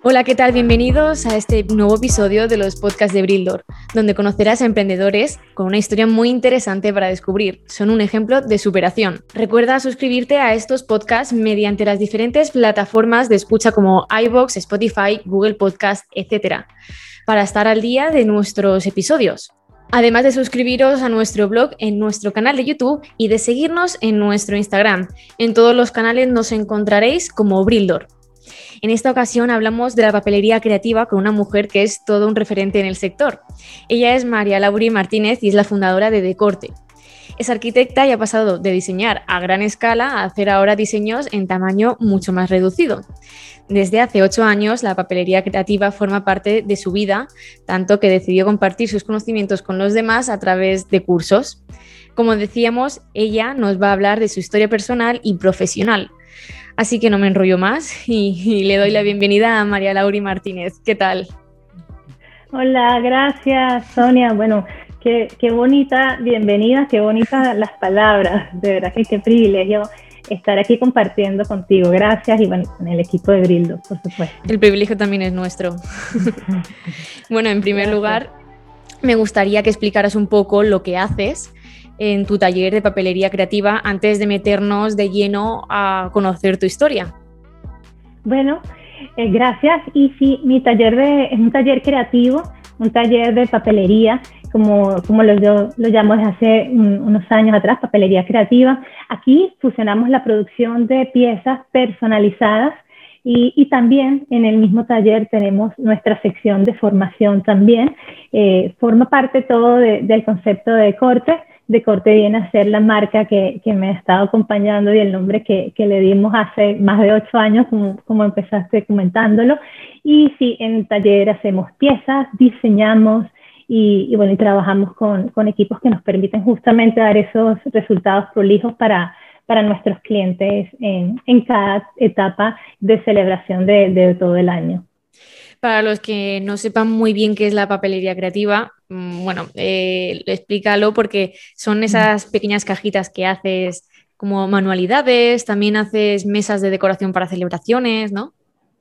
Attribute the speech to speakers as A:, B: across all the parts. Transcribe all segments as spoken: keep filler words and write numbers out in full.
A: Hola, ¿qué tal? Bienvenidos a este nuevo episodio de los podcasts de Brildor, donde conocerás a emprendedores con una historia muy interesante para descubrir. Son un ejemplo de superación. Recuerda suscribirte a estos podcasts mediante las diferentes plataformas de escucha como iVoox, Spotify, Google Podcast, etcétera, para estar al día de nuestros episodios. Además de suscribiros a nuestro blog en nuestro canal de YouTube y de seguirnos en nuestro Instagram. En todos los canales nos encontraréis como Brildor. En esta ocasión hablamos de la papelería creativa con una mujer que es todo un referente en el sector. Ella es María Lauri Martínez y es la fundadora de Decorte. Es arquitecta y ha pasado de diseñar a gran escala a hacer ahora diseños en tamaño mucho más reducido. Desde hace ocho años la papelería creativa forma parte de su vida, tanto que decidió compartir sus conocimientos con los demás a través de cursos. Como decíamos, ella nos va a hablar de su historia personal y profesional. Así que no me enrollo más y, y le doy la bienvenida a María Lauri Martínez. ¿Qué tal?
B: Hola, gracias Sonia. Bueno, qué, qué bonita bienvenida, qué bonitas las palabras. De verdad que qué privilegio estar aquí compartiendo contigo. Gracias y bueno, con el equipo de Brildor, por supuesto.
A: El privilegio también es nuestro. Bueno, en primer gracias. lugar, me gustaría que explicaras un poco lo que haces en tu taller de papelería creativa antes de meternos de lleno a conocer tu historia.
B: Bueno, eh, gracias. Y sí, mi taller de, es un taller creativo, un taller de papelería, como, como lo, yo lo llamo desde hace un, unos años atrás, papelería creativa. Aquí fusionamos la producción de piezas personalizadas y, y también en el mismo taller tenemos nuestra sección de formación también. Eh, forma parte todo de, del concepto de Decorte. Decorte viene a ser la marca que, que me ha estado acompañando y el nombre que, que le dimos hace más de ocho años, como, como empezaste comentándolo. Y sí, en taller hacemos piezas, diseñamos y, y bueno, y trabajamos con, con equipos que nos permiten justamente dar esos resultados prolijos para, para nuestros clientes en, en cada etapa de celebración de, de todo el año.
A: Para los que no sepan muy bien qué es la papelería creativa, bueno, eh, explícalo porque son esas pequeñas cajitas que haces como manualidades, también haces mesas de decoración para celebraciones, ¿no?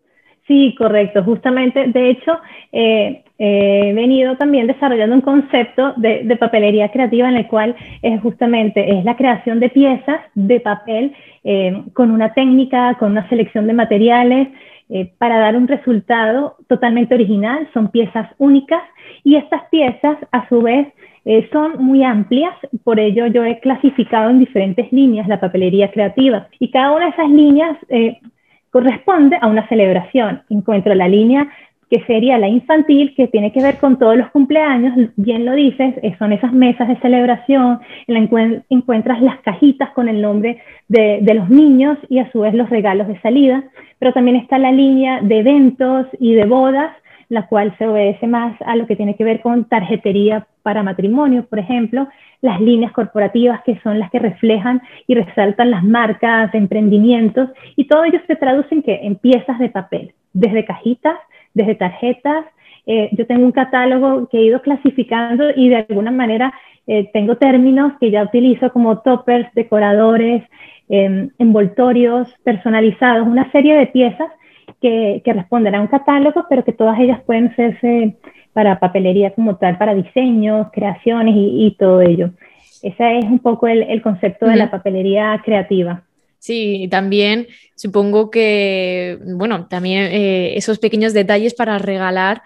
B: Sí, correcto. Justamente, de hecho, eh, he venido también desarrollando un concepto de, de papelería creativa en el cual es justamente es la creación de piezas de papel eh, con una técnica, con una selección de materiales, Eh, para dar un resultado totalmente original. Son piezas únicas y estas piezas a su vez eh, son muy amplias, por ello yo he clasificado en diferentes líneas la papelería creativa y cada una de esas líneas eh, corresponde a una celebración. Encuentro la línea que sería la infantil, que tiene que ver con todos los cumpleaños, bien lo dices, son esas mesas de celebración, en la encuent encuentras las cajitas con el nombre de, de los niños y a su vez los regalos de salida, pero también está la línea de eventos y de bodas, la cual se obedece más a lo que tiene que ver con tarjetería para matrimonio, por ejemplo, las líneas corporativas que son las que reflejan y resaltan las marcas, emprendimientos, y todo ello se traduce en, ¿qué? En piezas de papel, desde cajitas, desde tarjetas. Eh, yo tengo un catálogo que he ido clasificando y de alguna manera eh, tengo términos que ya utilizo como toppers, decoradores, eh, envoltorios personalizados, una serie de piezas que, que responden a un catálogo, pero que todas ellas pueden hacerse para papelería como tal, para diseños, creaciones y, y todo ello. Ese es un poco el, el concepto de uh-huh. la papelería creativa.
A: Sí, y también supongo que, bueno, también eh, esos pequeños detalles para regalar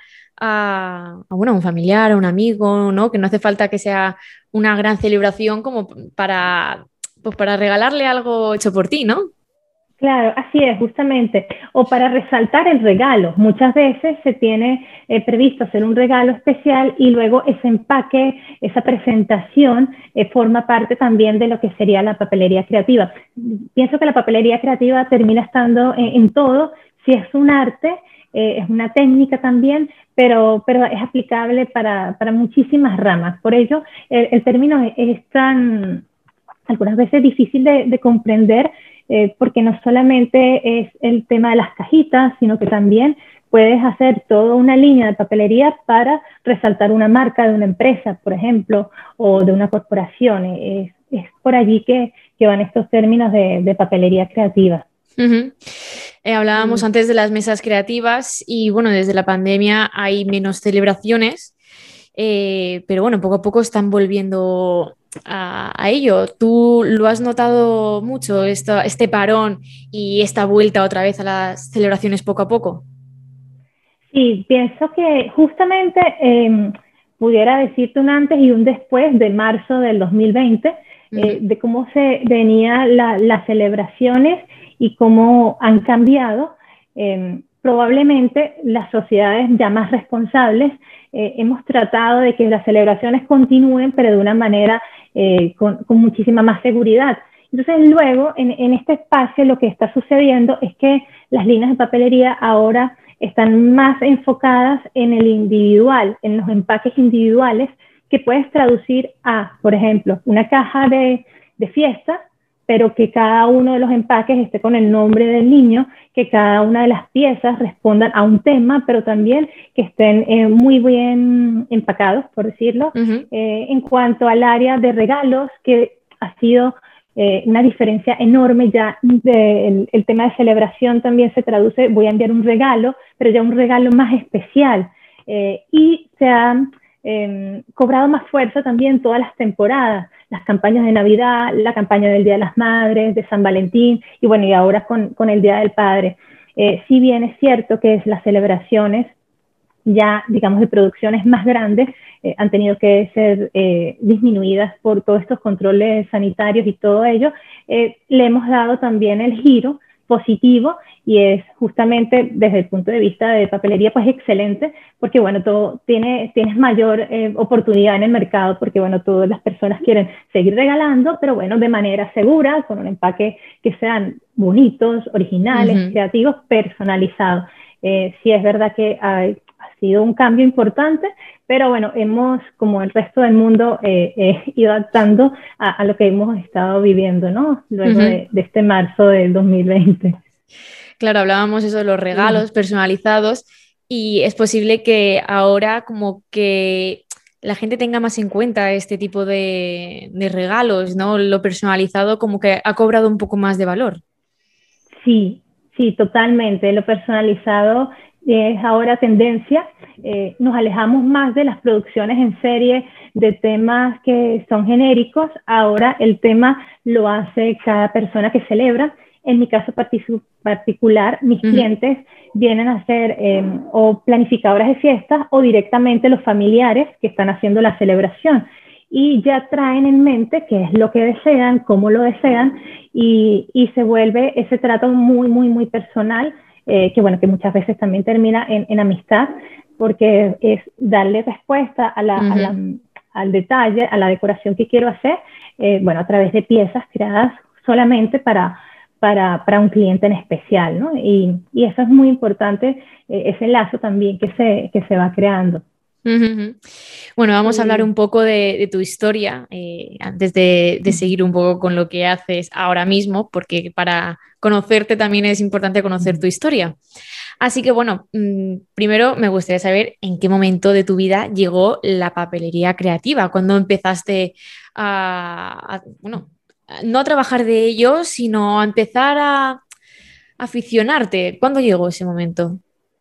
A: a, a, bueno, a un familiar, a un amigo, ¿no? Que no hace falta que sea una gran celebración como para, pues para regalarle algo hecho por ti, ¿no?
B: Claro, así es, justamente. O para resaltar el regalo. Muchas veces se tiene eh, previsto hacer un regalo especial y luego ese empaque, esa presentación, eh, forma parte también de lo que sería la papelería creativa. Pienso que la papelería creativa termina estando en, en todo. Si es un arte, eh, es una técnica también, pero, pero es aplicable para, para muchísimas ramas. Por ello, el, el término es, es tan, algunas veces difícil de, de comprender, Eh, porque no solamente es el tema de las cajitas, sino que también puedes hacer toda una línea de papelería para resaltar una marca de una empresa, por ejemplo, o de una corporación. Es, es por allí que, que van estos términos de, de papelería creativa.
A: Uh-huh. Eh, hablábamos
B: Mm.
A: antes de las mesas creativas y bueno, desde la pandemia hay menos celebraciones, eh, pero bueno, poco a poco están volviendo a, a ello. ¿Tú lo has notado mucho, esto, este parón y esta vuelta otra vez a las celebraciones poco a poco?
B: Sí, pienso que justamente eh, pudiera decirte un antes y un después de marzo del dos mil veinte, eh,
A: Ujú.
B: de cómo se venían la, las celebraciones y cómo han cambiado. Eh, probablemente las sociedades ya más responsables eh, hemos tratado de que las celebraciones continúen, pero de una manera eh, con, con muchísima más seguridad. Entonces, luego, en, en este espacio, lo que está sucediendo es que las líneas de papelería ahora están más enfocadas en el individual, en los empaques individuales, que puedes traducir a, por ejemplo, una caja de, de fiesta, pero que cada uno de los empaques esté con el nombre del niño, que cada una de las piezas respondan a un tema, pero también que estén eh, muy bien empacados, por decirlo.
A: Ujú.
B: Eh, en cuanto al área de regalos, que ha sido eh, una diferencia enorme ya, de, el, el tema de celebración también se traduce, voy a enviar un regalo, pero ya un regalo más especial. Eh, y se ha eh, cobrado más fuerza también todas las temporadas, las campañas de Navidad, la campaña del Día de las Madres, de San Valentín, y bueno, y ahora con, con el Día del Padre. Eh, si bien es cierto que es las celebraciones ya, digamos, de producciones más grandes, eh, han tenido que ser eh, disminuidas por todos estos controles sanitarios y todo ello, eh, le hemos dado también el giro positivo y es justamente desde el punto de vista de papelería pues excelente porque bueno, todo tiene, tienes mayor eh, oportunidad en el mercado porque bueno, todas las personas quieren seguir regalando, pero bueno, de manera segura, con un empaque que sean bonitos, originales,
A: Ujú.
B: creativos, personalizados. Eh, sí es verdad que hay, ha sido un cambio importante, pero bueno, hemos, como el resto del mundo, eh, eh, ido adaptando a, a, lo que hemos estado viviendo, ¿no? Luego
A: Ujú.
B: de, de este marzo del dos mil veinte.
A: Claro, hablábamos eso de los
B: Sí.
A: regalos personalizados y es posible que ahora como que la gente tenga más en cuenta este tipo de, de regalos, ¿no? Lo personalizado como que ha cobrado un poco más de valor.
B: Sí, sí, totalmente. Lo personalizado es ahora tendencia. Eh, nos alejamos más de las producciones en serie de temas que son genéricos. Ahora el tema lo hace cada persona que celebra. En mi caso particular, mis
A: Ujú.
B: clientes vienen a ser eh, o planificadoras de fiestas o directamente los familiares que están haciendo la celebración y ya traen en mente qué es lo que desean, cómo lo desean, y, y se vuelve ese trato muy, muy, muy personal, eh, que bueno, que muchas veces también termina en, en amistad, porque es darle respuesta a la, a la,
A: Ujú.
B: al detalle, a la decoración que quiero hacer, eh, bueno, a través de piezas creadas solamente para, para, para un cliente en especial, ¿no? Y, y eso es muy importante, eh, ese lazo también que se, que se va creando.
A: Ujú, ujú. Bueno, vamos a hablar
B: Sí.
A: un poco de, de tu historia eh, antes de, de seguir un poco con lo que haces ahora mismo, porque para conocerte también es importante conocer tu historia. Así que bueno, mm, primero me gustaría saber en qué momento de tu vida llegó la papelería creativa, cuando empezaste a, a, bueno, a- no a trabajar de ello, sino a empezar a aficionarte. ¿Cuándo llegó ese momento?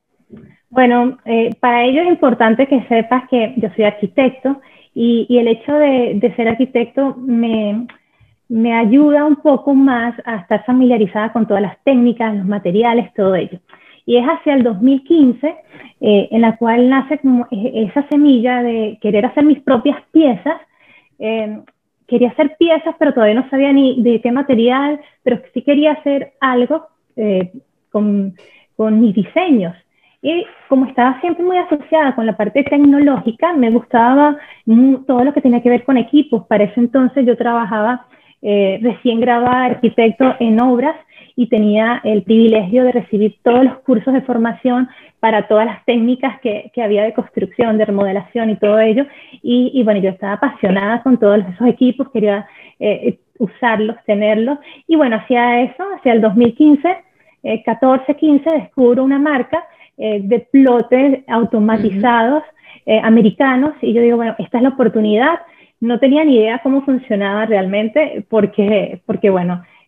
B: Bueno, eh, para ello es importante que sepas que yo soy arquitecto y, y el hecho de, de ser arquitecto me, me ayuda un poco más a estar familiarizada con todas las técnicas, los materiales, todo ello. Y es hacia el dos mil quince eh, en la cual nace como esa semilla de querer hacer mis propias piezas. Eh, quería hacer piezas, pero todavía no sabía ni de qué material, pero sí quería hacer algo eh, con, con mis diseños. Y como estaba siempre muy asociada con la parte tecnológica, me gustaba todo lo que tenía que ver con equipos. Para ese entonces yo trabajaba eh, recién graduada arquitecto en obras y tenía el privilegio de recibir todos los cursos de formación para todas las técnicas que, que había de construcción, de remodelación y todo ello. Y, y bueno, yo estaba apasionada con todos esos equipos, quería eh, usarlos, tenerlos. Y bueno, hacia eso, hacia el dos mil quince, eh, catorce, quince, descubro una marca eh, de plotes
A: Ujú.
B: automatizados eh, americanos y yo digo, bueno, esta es la oportunidad. No tenía ni idea cómo funcionaba realmente porque, porque bueno,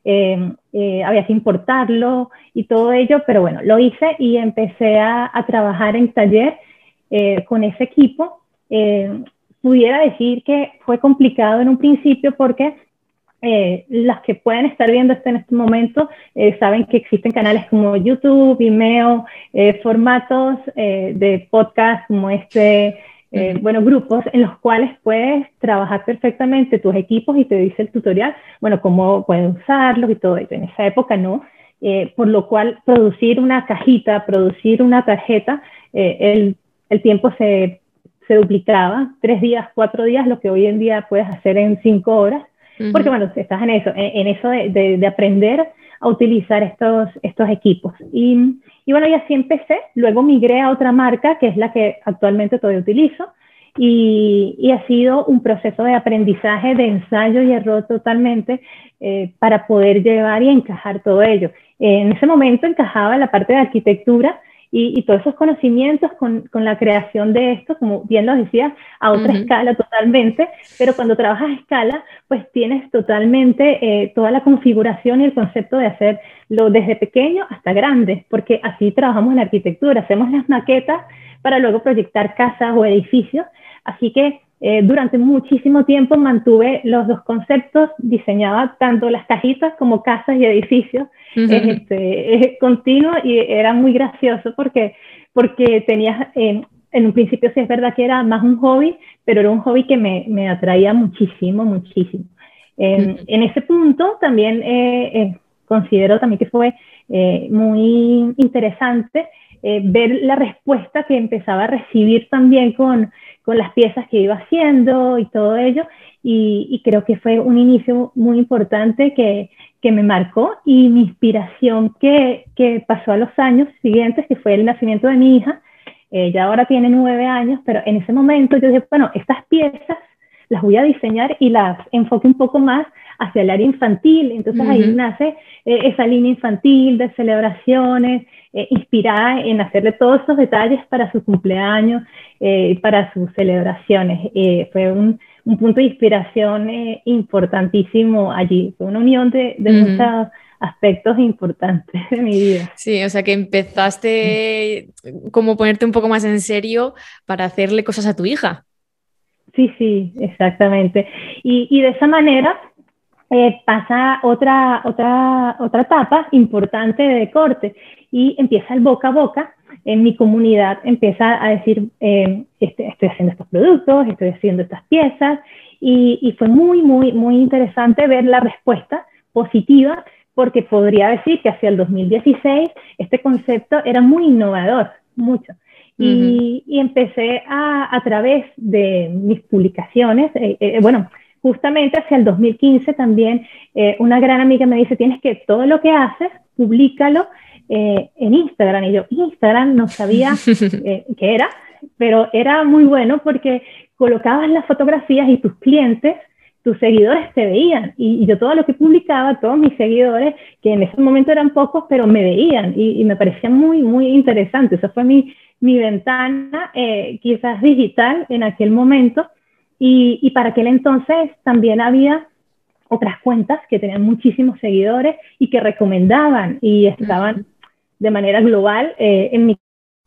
B: eh, eh, había que importarlo y todo ello, pero bueno, lo hice y empecé a, a trabajar en taller eh, con ese equipo. Eh, pudiera decir que fue complicado en un principio porque eh, las que pueden estar viendo esto en este momento eh, saben que existen canales como YouTube, Vimeo, eh, formatos eh, de podcast como este, eh, bueno, grupos en los cuales puedes trabajar perfectamente tus equipos y te dice el tutorial, bueno, cómo pueden usarlos y todo ello. En esa época no, eh, por lo cual producir una cajita, producir una tarjeta, eh, el, el tiempo se, se duplicaba, tres días, cuatro días, lo que hoy en día puedes hacer en cinco horas. Porque, bueno, estás en eso, en, en eso de, de, de aprender a utilizar estos, estos equipos. Y, y bueno, y así empecé. Luego migré a otra marca, que es la que actualmente todavía utilizo. Y, y ha sido un proceso de aprendizaje, de ensayo y error totalmente eh, para poder llevar y encajar todo ello. Eh, en ese momento encajaba la parte de arquitectura, Y, y todos esos conocimientos con, con la creación de esto, como bien lo decía, a otra uh-huh. escala totalmente, pero cuando trabajas a escala, pues tienes totalmente eh, toda la configuración y el concepto de hacerlo desde pequeño hasta grande, porque así trabajamos en arquitectura, hacemos las maquetas para luego proyectar casas o edificios, así que eh, durante muchísimo tiempo mantuve los dos conceptos, diseñaba tanto las cajitas como casas y edificios, Uh-huh. Este, es continuo y era muy gracioso porque, porque tenías, eh, en un principio sí es verdad que era más un hobby, pero era un hobby que me, me atraía muchísimo, muchísimo. Eh, uh-huh. En ese punto también eh, eh, considero también que fue eh, muy interesante eh, ver la respuesta que empezaba a recibir también con, con las piezas que iba haciendo y todo ello, y, y creo que fue un inicio muy importante que que me marcó y mi inspiración que, que pasó a los años siguientes, que fue el nacimiento de mi hija. Ella ahora tiene nueve años, pero en ese momento yo dije, bueno, estas piezas las voy a diseñar y las enfoque un poco más hacia el área infantil. Entonces uh-huh. ahí nace eh, esa línea infantil de celebraciones, eh, inspirada en hacerle todos esos detalles para su cumpleaños, eh, para sus celebraciones. Eh, fue un, un punto de inspiración eh, importantísimo allí. Fue una unión de, de uh-huh. muchos aspectos importantes de mi vida.
A: Sí, o sea que empezaste como ponerte un poco más en serio para hacerle cosas a tu hija.
B: Sí, sí, exactamente. Y, y de esa manera eh, pasa otra, otra, otra etapa importante de corte y empieza el boca a boca. En mi comunidad empieza a decir, eh, este, estoy haciendo estos productos, estoy haciendo estas piezas, y, y fue muy, muy, muy interesante ver la respuesta positiva, porque podría decir que hacia el dos mil dieciséis este concepto era muy innovador, mucho. Y, uh-huh. y empecé a, a través de mis publicaciones, eh, eh, bueno, justamente hacia el dos mil quince también eh, una gran amiga me dice, tienes que todo lo que haces, públicalo eh, en Instagram. Y yo, Instagram no sabía eh, qué era, pero era muy bueno porque colocabas las fotografías y tus clientes, tus seguidores te veían. Y, y yo todo lo que publicaba, todos mis seguidores, que en ese momento eran pocos, pero me veían y, y me parecía muy, muy interesante. Esa fue mi, mi ventana, eh, quizás digital en aquel momento. Y, y para aquel entonces también había otras cuentas que tenían muchísimos seguidores y que recomendaban y estaban uh-huh. de manera global. Eh, en mi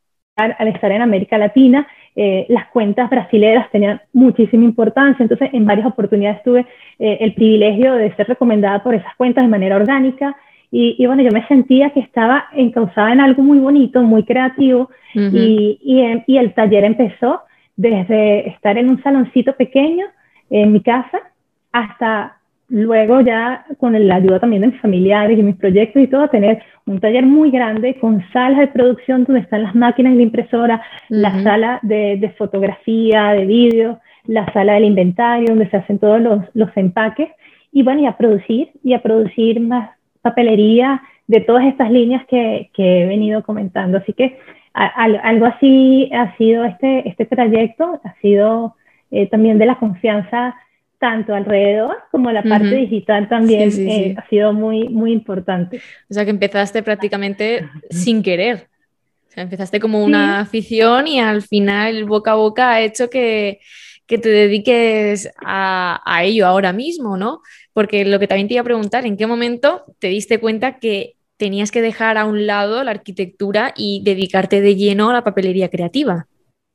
B: al estar en América Latina, eh, las cuentas brasileras tenían muchísima importancia, entonces en varias oportunidades tuve eh, el privilegio de ser recomendada por esas cuentas de manera orgánica, y, y bueno, yo me sentía que estaba encauzada en algo muy bonito, muy creativo, uh-huh. y, y, y el taller empezó desde estar en un saloncito pequeño en mi casa hasta luego ya con la ayuda también de mis familiares y mis proyectos y todo, tener un taller muy grande con salas de producción donde están las máquinas de impresora, uh-huh. la sala de, de fotografía, de vídeo, la sala del inventario donde se hacen todos los, los empaques, y bueno, y a producir, y a producir más papelería de todas estas líneas que, que he venido comentando. Así que a, a, algo así ha sido este, este trayecto, ha sido eh, también de la confianza tanto alrededor como la parte uh-huh. digital también sí, sí, eh, sí. ha sido muy, muy importante.
A: O sea que empezaste prácticamente sin querer. O sea, empezaste como una sí. afición y al final el boca a boca ha hecho que, que te dediques a, a ello ahora mismo, ¿no? porque lo que también te iba a preguntar, ¿en qué momento te diste cuenta que tenías que dejar a un lado la arquitectura y dedicarte de lleno a la papelería creativa?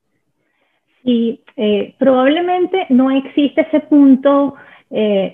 B: Y eh, probablemente no existe ese punto eh,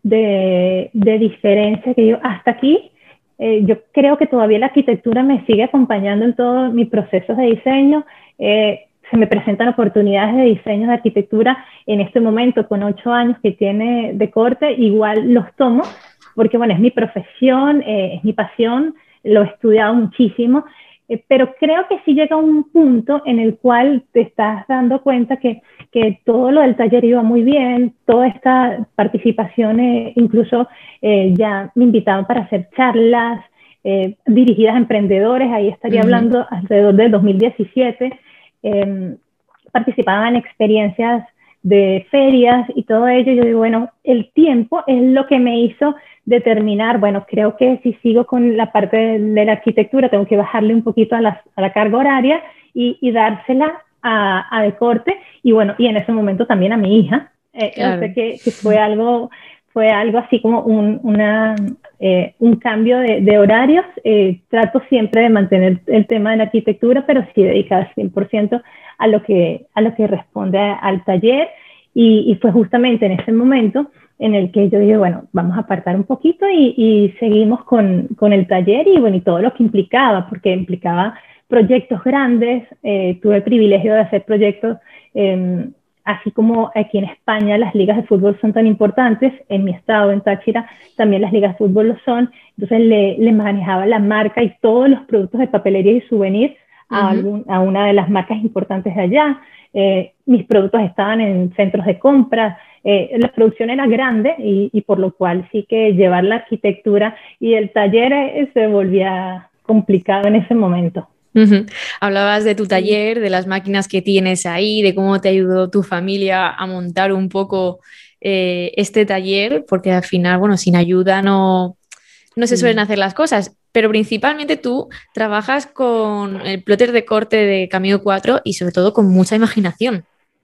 B: de, de diferencia que yo hasta aquí, eh, yo creo que todavía la arquitectura me sigue acompañando en todos mis procesos de diseño. Eh, se me presentan oportunidades de diseño de arquitectura en este momento con ocho años que tiene de corte, igual los tomo, porque bueno, es mi profesión, eh, es mi pasión, lo he estudiado muchísimo. Eh, pero creo que sí llega un punto en el cual te estás dando cuenta que, que todo lo del taller iba muy bien, toda esta participación, eh, incluso eh, ya me invitaban para hacer charlas eh, dirigidas a emprendedores, ahí estaría uh-huh. hablando alrededor del dos mil diecisiete, eh, participaba en experiencias de ferias y todo ello. Yo digo, bueno, el tiempo es lo que me hizo determinar, bueno, creo que si sigo con la parte de, de la arquitectura, tengo que bajarle un poquito a la, a la carga horaria y, y dársela a, a deporte, y bueno, y en ese momento también a mi hija, eh, claro. O sea que, que fue algo, fue algo así como un, una, eh, un cambio de, de horarios. Eh, trato siempre de mantener el tema de la arquitectura, pero sí dedicar cien por ciento a lo que, a lo que responde a, al taller, y, y fue justamente en ese momento en el que yo dije, bueno, vamos a apartar un poquito y, y seguimos con, con el taller y, bueno, y todo lo que implicaba, porque implicaba proyectos grandes. Eh, tuve el privilegio de hacer proyectos, eh, así como aquí en España las ligas de fútbol son tan importantes, en mi estado, en Táchira, también las ligas de fútbol lo son. Entonces le, le manejaba la marca y todos los productos de papelería y souvenir a, uh-huh. algún, a una de las marcas importantes de allá. Eh, mis productos estaban en centros de compra. Eh, la producción era grande y, y por lo cual sí que llevar la arquitectura y el taller eh, se volvía complicado en ese momento.
A: Uh-huh. Hablabas de tu taller, de las máquinas que tienes ahí, de cómo te ayudó tu familia a montar un poco eh, este taller, porque al final, bueno, sin ayuda no, no se suelen hacer las cosas, pero principalmente tú trabajas con el plotter de corte de Cameo cuatro y sobre todo con mucha imaginación.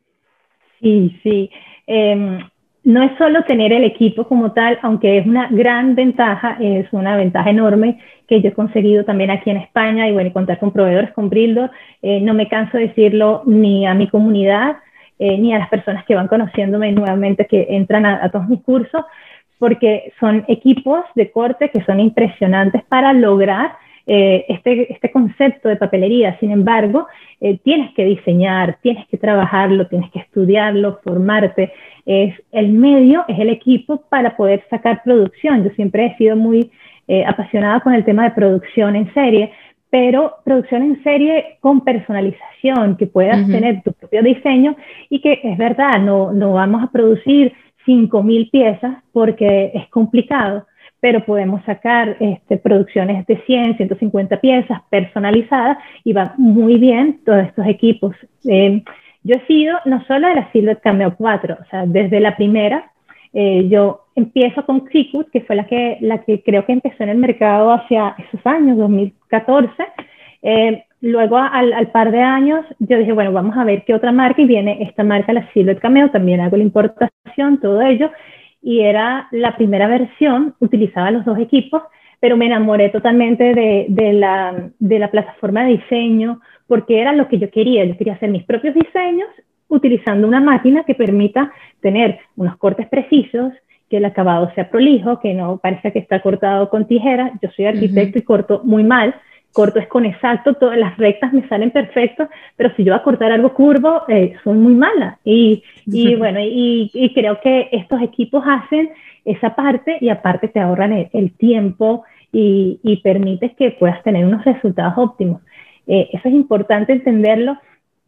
B: Sí, sí. Eh, no es solo tener el equipo como tal, aunque es una gran ventaja, es una ventaja enorme que yo he conseguido también aquí en España, y bueno, y contar con proveedores, con Brildor. Eh, no me canso de decirlo ni a mi comunidad, eh, ni a las personas que van conociéndome nuevamente, que entran a, a todos mis cursos, porque son equipos de corte que son impresionantes para lograr Eh, este, este concepto de papelería. Sin embargo, eh, tienes que diseñar, tienes que trabajarlo, tienes que estudiarlo, formarte. Es el medio, es el equipo para poder sacar producción. Yo siempre he sido muy eh, apasionada con el tema de producción en serie, pero producción en serie con personalización, que puedas uh-huh. tener tu propio diseño, y que es verdad, no, no vamos a producir cinco mil piezas porque es complicado, pero podemos sacar este, producciones de cien, ciento cincuenta piezas personalizadas, y va muy bien todos estos equipos. Eh, yo he sido no solo de la Silhouette Cameo cuatro, o sea, desde la primera, eh, yo empiezo con Cricut, que fue la que, la que creo que empezó en el mercado hacia esos años, dos mil catorce. Eh, luego, al, al par de años, yo dije, bueno, vamos a ver qué otra marca, y viene esta marca, la Silhouette Cameo, también hago la importación, todo ello, y era la primera versión, utilizaba los dos equipos, pero me enamoré totalmente de, de, la, de la plataforma de diseño, porque era lo que yo quería. Yo quería hacer mis propios diseños utilizando una máquina que permita tener unos cortes precisos, que el acabado sea prolijo, que no parezca que está cortado con tijera. Yo soy arquitecto uh-huh. y corto muy mal. Corto es con exacto, todas las rectas me salen perfectas, pero si yo voy a cortar algo curvo, eh, soy muy mala. Y, y bueno, y, y creo que estos equipos hacen esa parte, y aparte te ahorran el, el tiempo y, y permites que puedas tener unos resultados óptimos. Eh, eso es importante entenderlo,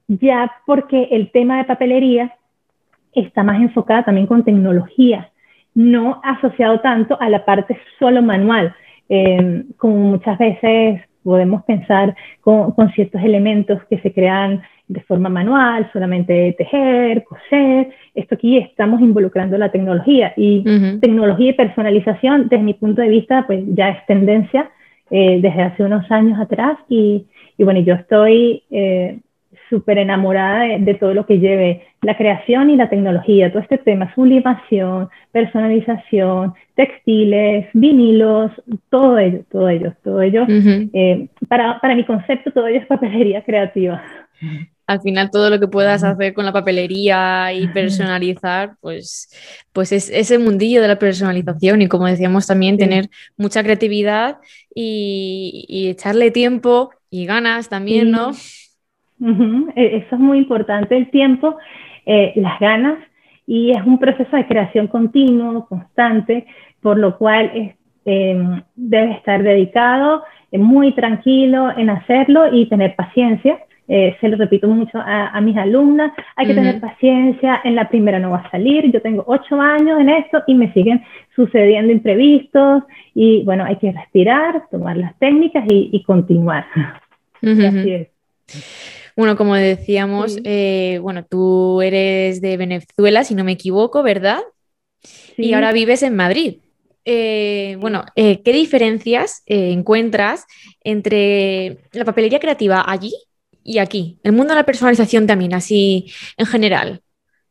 B: ya porque el tema de papelería está más enfocada también con tecnología, no asociado tanto a la parte solo manual, eh, como muchas veces podemos pensar con, con ciertos elementos que se crean de forma manual, solamente tejer, coser. Esto aquí estamos involucrando la tecnología, y uh-huh. tecnología y personalización, desde mi punto de vista, pues ya es tendencia eh, desde hace unos años atrás, y, y bueno, yo estoy eh, súper enamorada de, de todo lo que lleve la creación y la tecnología, todo este tema, sublimación, personalización, textiles, vinilos, todo ello, todo ello, todo ello. Uh-huh. eh, para, para mi concepto, todo ello es papelería creativa.
A: Al final todo lo que puedas hacer con la papelería y personalizar, pues, pues es ese mundillo de la personalización y como decíamos también sí. tener mucha creatividad y, y echarle tiempo y ganas también, sí. ¿no?
B: Uh-huh. Eso es muy importante, el tiempo, eh, las ganas, y es un proceso de creación continuo, constante, por lo cual es, eh, debe estar dedicado, eh, muy tranquilo en hacerlo y tener paciencia. Eh, se lo repito mucho a, a mis alumnas, hay que uh-huh. tener paciencia, en la primera no va a salir, yo tengo ocho años en esto y me siguen sucediendo imprevistos y bueno, hay que respirar, tomar las técnicas y, y continuar.
A: Uh-huh. Y así es. Bueno, como decíamos, sí. eh, bueno, tú eres de Venezuela, si no me equivoco, ¿verdad? Sí. Y ahora vives en Madrid. Eh, sí. Bueno, eh, ¿qué diferencias eh, encuentras entre la papelería creativa allí y aquí? El mundo de la personalización también, así en general.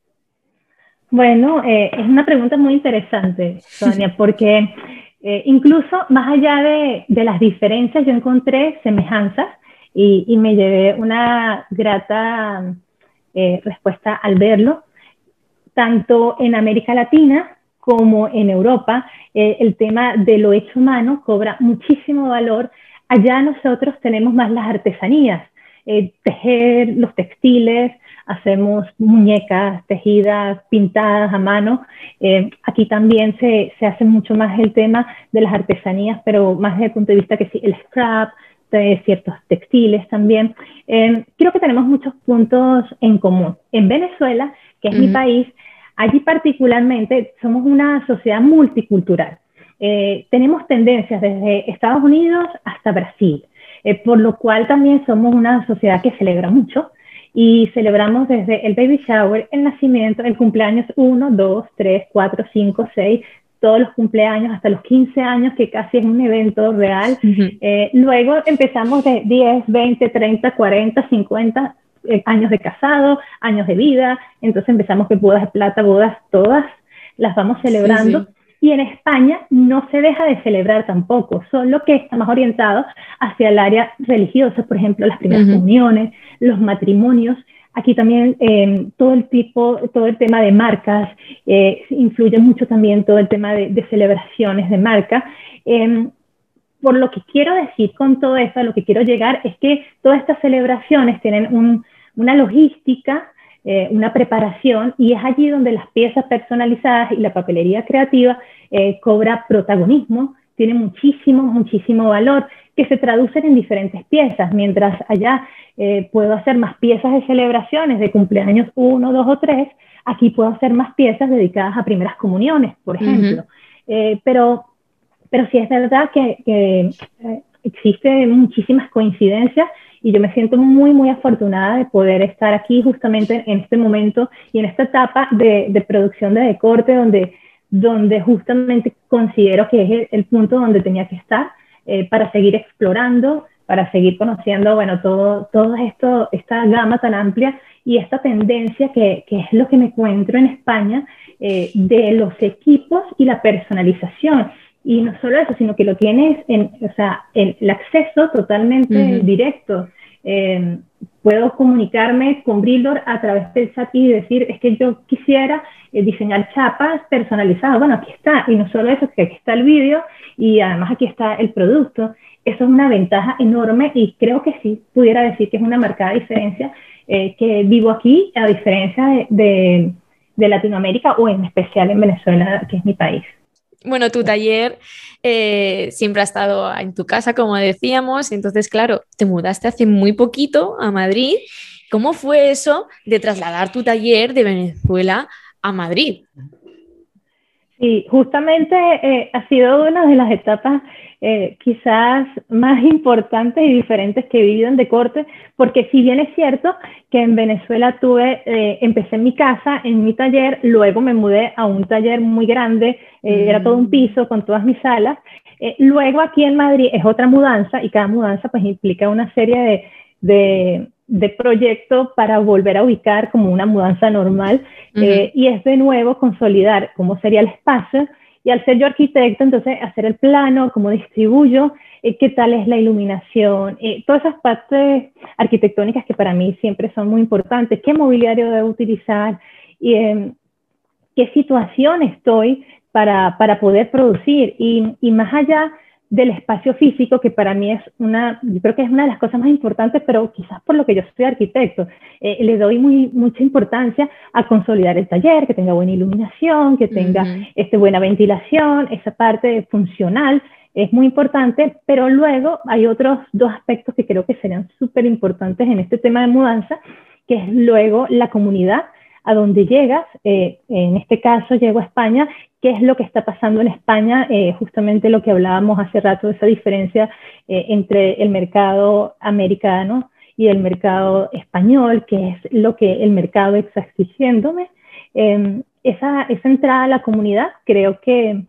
B: Bueno, eh, es una pregunta muy interesante, Sonia, porque eh, incluso más allá de, de las diferencias, yo encontré semejanzas y, y me llevé una grata eh, respuesta al verlo. Tanto en América Latina como en Europa, eh, el tema de lo hecho a mano cobra muchísimo valor. Allá nosotros tenemos más las artesanías, eh, tejer los textiles, hacemos muñecas tejidas, pintadas a mano. Eh, aquí también se, se hace mucho más el tema de las artesanías, pero más desde el punto de vista que sí, el scrap, de ciertos textiles también. Eh, creo que tenemos muchos puntos en común. En Venezuela, que es uh-huh. mi país, allí particularmente somos una sociedad multicultural. Eh, tenemos tendencias desde Estados Unidos hasta Brasil, eh, por lo cual también somos una sociedad que celebra mucho y celebramos desde el baby shower, el nacimiento, el cumpleaños uno, dos, tres, cuatro, cinco, seis, todos los cumpleaños hasta los quince años, que casi es un evento real. Uh-huh. Eh, luego empezamos de diez, veinte, treinta, cuarenta, cincuenta eh, años de casado, años de vida. Entonces empezamos que bodas de plata, bodas todas, las vamos celebrando. Sí, sí. Y en España no se deja de celebrar tampoco, solo que está más orientado hacia el área religiosa, por ejemplo, las primeras uh-huh. comuniones, los matrimonios. Aquí también eh, todo el tipo, todo el tema de marcas, eh, influye mucho también todo el tema de, de celebraciones de marca. Eh, por lo que quiero decir con todo esto, a lo que quiero llegar, es que todas estas celebraciones tienen un, una logística, eh, una preparación, y es allí donde las piezas personalizadas y la papelería creativa eh, cobra protagonismo, tiene muchísimo, muchísimo valor, que se traducen en diferentes piezas, mientras allá eh, puedo hacer más piezas de celebraciones de cumpleaños uno, dos o tres, aquí puedo hacer más piezas dedicadas a primeras comuniones, por ejemplo. Uh-huh. eh, pero, pero sí es verdad que, que eh, existen muchísimas coincidencias y yo me siento muy, muy afortunada de poder estar aquí justamente en este momento y en esta etapa de, de producción de Decorte, donde, donde justamente considero que es el, el punto donde tenía que estar. Eh, para seguir explorando, para seguir conociendo, bueno, todo, todo esto, esta gama tan amplia y esta tendencia que, que es lo que me encuentro en España, eh, de los equipos y la personalización. Y no solo eso, sino que lo tienes, en, o sea, el, el acceso totalmente uh-huh. directo. Eh, puedo comunicarme con Brildor a través del chat y decir, es que yo quisiera eh, diseñar chapas personalizadas. Bueno, aquí está. Y no solo eso, que aquí está el vídeo y además aquí está el producto. Eso es una ventaja enorme y creo que sí pudiera decir que es una marcada diferencia eh, que vivo aquí, a diferencia de, de, de Latinoamérica o en especial en Venezuela, que es mi país.
A: Bueno, tu taller eh, siempre ha estado en tu casa, como decíamos, entonces, claro, te mudaste hace muy poquito a Madrid. ¿Cómo fue eso de trasladar tu taller de Venezuela a Madrid?
B: Sí, justamente eh, ha sido una de las etapas eh, quizás más importantes y diferentes que he vivido en Decorte, porque si bien es cierto que en Venezuela tuve, eh, empecé en mi casa, en mi taller, luego me mudé a un taller muy grande, eh, mm. era todo un piso con todas mis salas, eh, luego aquí en Madrid es otra mudanza y cada mudanza pues implica una serie de, de, de proyecto para volver a ubicar como una mudanza normal. Uh-huh. eh, y es de nuevo consolidar cómo sería el espacio, y al ser yo arquitecto, entonces hacer el plano, cómo distribuyo, eh, qué tal es la iluminación, eh, todas esas partes arquitectónicas que para mí siempre son muy importantes, qué mobiliario debo utilizar, y eh, qué situación estoy para, para poder producir, y, y más allá del espacio físico, que para mí es una, yo creo que es una de las cosas más importantes, pero quizás por lo que yo soy arquitecto, eh, le doy muy, mucha importancia a consolidar el taller, que tenga buena iluminación, que tenga uh-huh. este, buena ventilación, esa parte funcional es muy importante, pero luego hay otros dos aspectos que creo que serían súper importantes en este tema de mudanza, que es luego la comunidad a donde llegas, eh, en este caso llego a España, qué es lo que está pasando en España, eh, justamente lo que hablábamos hace rato, esa diferencia eh, entre el mercado americano y el mercado español, que es lo que el mercado está exigiéndome. Eh, esa, esa entrada a la comunidad creo que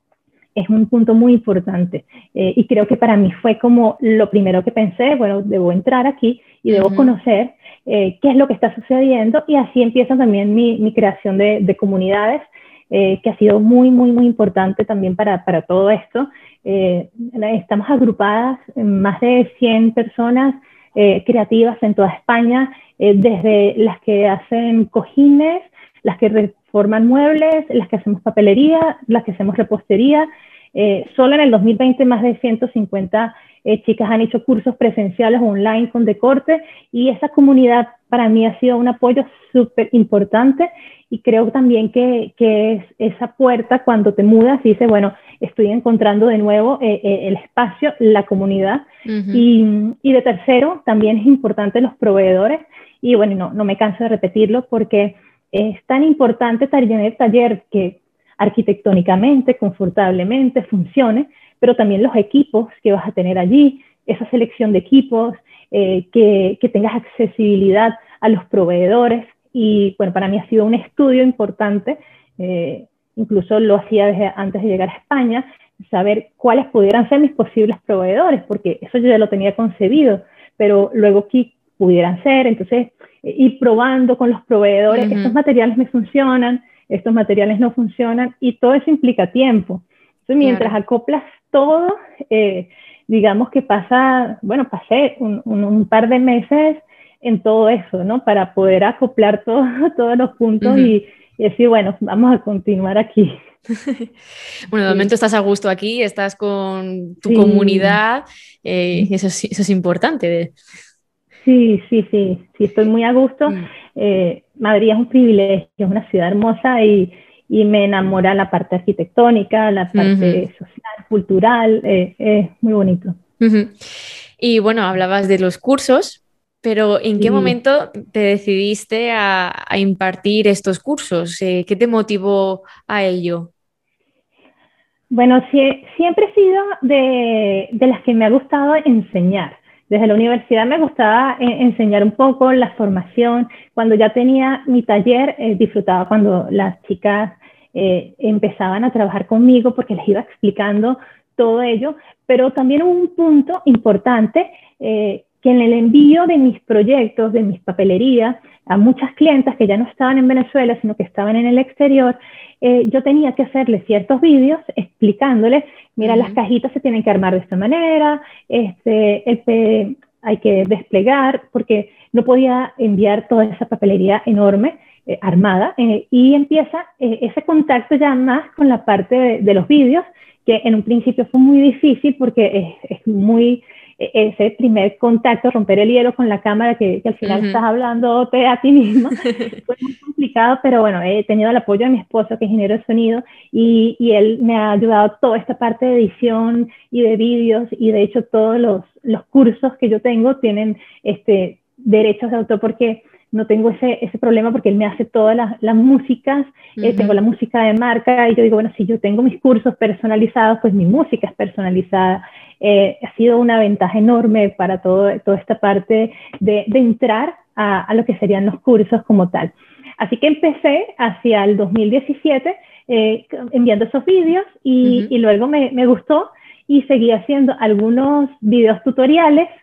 B: es un punto muy importante, eh, y creo que para mí fue como lo primero que pensé, bueno, debo entrar aquí y debo uh-huh. conocer eh, qué es lo que está sucediendo, y así empieza también mi, mi creación de, de comunidades, eh, que ha sido muy, muy, muy importante también para, para todo esto. Eh, estamos agrupadas en más de cien personas eh, creativas en toda España, eh, desde las que hacen cojines, las que reforman muebles, las que hacemos papelería, las que hacemos repostería. Eh, solo en el dos mil veinte más de ciento cincuenta eh, chicas han hecho cursos presenciales online con decorte, y esa comunidad para mí ha sido un apoyo súper importante, y creo también que, que es esa puerta cuando te mudas y dices, bueno, estoy encontrando de nuevo eh, eh, el espacio, la comunidad. Uh-huh. y, y de tercero, también es importante los proveedores, y bueno, no, no me canso de repetirlo porque es tan importante tener el taller que arquitectónicamente, confortablemente funcione, pero también los equipos que vas a tener allí, esa selección de equipos, eh, que, que tengas accesibilidad a los proveedores. Y bueno, para mí ha sido un estudio importante, eh, incluso lo hacía desde antes de llegar a España, saber cuáles pudieran ser mis posibles proveedores, porque eso yo ya lo tenía concebido, pero luego qué pudieran ser, entonces eh, ir probando con los proveedores, uh-huh. estos materiales me funcionan, estos materiales no funcionan, y todo eso implica tiempo. Entonces, mientras claro. acoplas todo, eh, digamos que pasa, bueno, pasé un, un, un par de meses en todo eso, ¿no? Para poder acoplar todo, todos los puntos uh-huh. y, y decir, bueno, vamos a continuar aquí.
A: Bueno, de momento sí. estás a gusto aquí, estás con tu sí. comunidad, eh, eso, es, eso es importante.
B: Sí, sí, sí, sí, estoy muy a gusto. Mm. Eh, Madrid es un privilegio, es una ciudad hermosa, y, y me enamora la parte arquitectónica, la parte uh-huh. social, cultural, eh, es muy bonito.
A: Uh-huh. Y bueno, hablabas de los cursos, pero ¿en qué sí. momento te decidiste a, a impartir estos cursos? Eh, ¿Qué te motivó a ello?
B: Bueno, sí, siempre he sido de, de las que me ha gustado enseñar. Desde la universidad me gustaba eh, enseñar un poco la formación. Cuando ya tenía mi taller, eh, disfrutaba cuando las chicas eh, empezaban a trabajar conmigo, porque les iba explicando todo ello. Pero también hubo un punto importante, eh, que en el envío de mis proyectos, de mis papelerías, a muchas clientas que ya no estaban en Venezuela, sino que estaban en el exterior, eh, yo tenía que hacerles ciertos vídeos explicándoles, mira, uh-huh. las cajitas se tienen que armar de esta manera, este, este, hay que desplegar, porque no podía enviar toda esa papelería enorme, eh, armada, eh, y empieza eh, ese contacto ya más con la parte de, de los vídeos, que en un principio fue muy difícil porque es, es muy... ese primer contacto, romper el hielo con la cámara, que, que al final uh-huh. estás hablándote a ti misma, fue muy complicado, pero bueno, he tenido el apoyo de mi esposo, que es ingeniero de sonido, y, y él me ha ayudado toda esta parte de edición y de vídeos, y de hecho todos los, los cursos que yo tengo tienen este, derechos de autor, porque no tengo ese, ese problema, porque él me hace todas las, las músicas, uh-huh. eh, tengo la música de marca, y yo digo, bueno, si yo tengo mis cursos personalizados, pues mi música es personalizada. Eh, ha sido una ventaja enorme para todo, toda esta parte de, de entrar a, a lo que serían los cursos como tal. Así que empecé hacia el dos mil diecisiete eh, enviando esos vídeos, y, uh-huh. y luego me, me gustó, y seguí haciendo algunos videos tutoriales,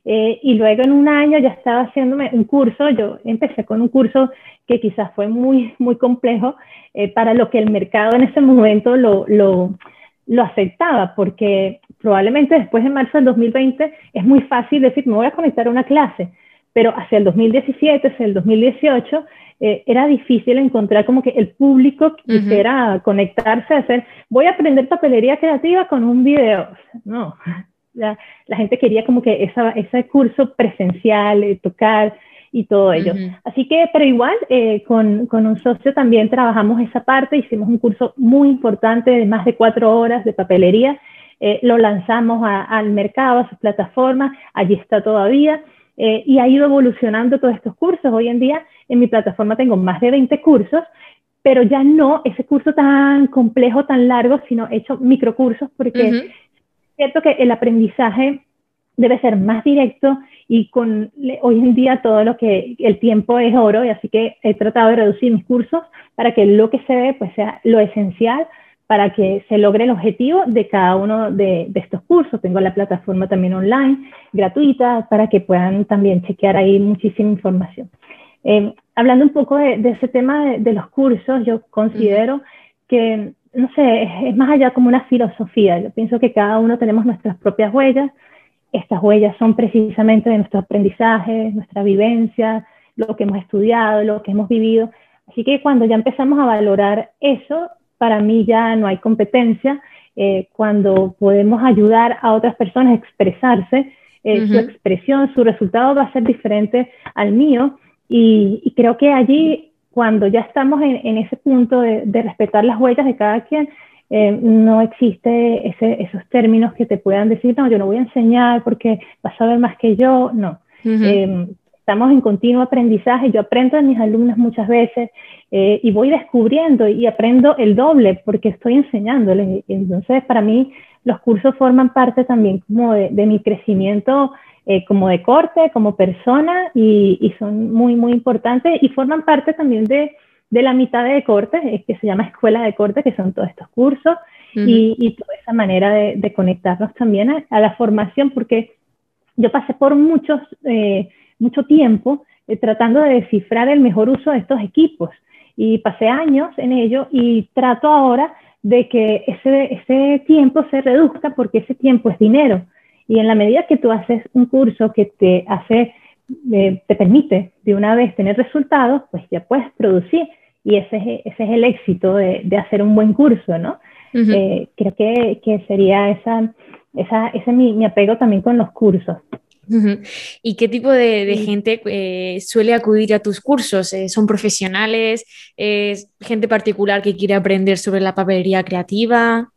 B: Eh, y luego en un año ya estaba haciéndome un curso. Yo empecé con un curso que quizás fue muy, muy complejo eh, para lo que el mercado en ese momento lo, lo, lo aceptaba, porque probablemente después de marzo del dos mil veinte es muy fácil decir, me voy a conectar a una clase, pero hacia el dos mil diecisiete, hacia el dos mil dieciocho, eh, era difícil encontrar como que el público que uh-huh. quisiera conectarse a hacer, voy a aprender papelería creativa con un video. No, la, la gente quería como que esa, ese curso presencial, eh, tocar y todo ello. Uh-huh. Así que, pero igual, eh, con, con un socio también trabajamos esa parte, hicimos un curso muy importante de más de cuatro horas de papelería, eh, lo lanzamos a, al mercado, a su plataforma, allí está todavía, eh, y ha ido evolucionando todos estos cursos. Hoy en día en mi plataforma tengo más de veinte cursos, pero ya no ese curso tan complejo, tan largo, sino he hecho microcursos, porque uh-huh. es cierto que el aprendizaje debe ser más directo, y con hoy en día todo lo que el tiempo es oro, y así que he tratado de reducir mis cursos para que lo que se ve pues sea lo esencial para que se logre el objetivo de cada uno de, de estos cursos. Tengo la plataforma también online, gratuita, para que puedan también chequear ahí muchísima información. Eh, hablando un poco de, de ese tema de, de los cursos, yo considero uh-huh. que, no sé, es, es más allá como una filosofía. Yo pienso que cada uno tenemos nuestras propias huellas. Estas huellas son precisamente de nuestros aprendizajes, nuestra vivencia, lo que hemos estudiado, lo que hemos vivido. Así que cuando ya empezamos a valorar eso, para mí ya no hay competencia. Eh, cuando podemos ayudar a otras personas a expresarse, eh, uh-huh. su expresión, su resultado va a ser diferente al mío. Y, y creo que allí, cuando ya estamos en, en ese punto de, de respetar las huellas de cada quien, Eh, no existe ese, esos términos que te puedan decir, no, yo no voy a enseñar porque vas a saber más que yo. No, uh-huh. eh, estamos en continuo aprendizaje. Yo aprendo de mis alumnos muchas veces eh, y voy descubriendo y aprendo el doble porque estoy enseñándoles. Entonces, para mí, los cursos forman parte también como de, de mi crecimiento eh, como de corte, como persona, y, y son muy, muy importantes, y forman parte también de de la mitad de corte, que se llama escuela de corte, que son todos estos cursos, uh-huh. y, y toda esa manera de, de conectarnos también a, a la formación, porque yo pasé por muchos, eh, mucho tiempo eh, tratando de descifrar el mejor uso de estos equipos, y pasé años en ello, y trato ahora de que ese, ese tiempo se reduzca, porque ese tiempo es dinero, y en la medida que tú haces un curso que te hace Eh, te permite de una vez tener resultados, pues ya puedes producir, y ese es, ese es el éxito de, de hacer un buen curso, ¿no? Uh-huh. Eh, creo que, que sería esa, esa, ese mi, mi apego también con los cursos.
A: Uh-huh. ¿Y qué tipo de, de gente eh, suele acudir a tus cursos? Eh, ¿Son profesionales? ¿Es gente particular que quiere aprender sobre la papelería creativa?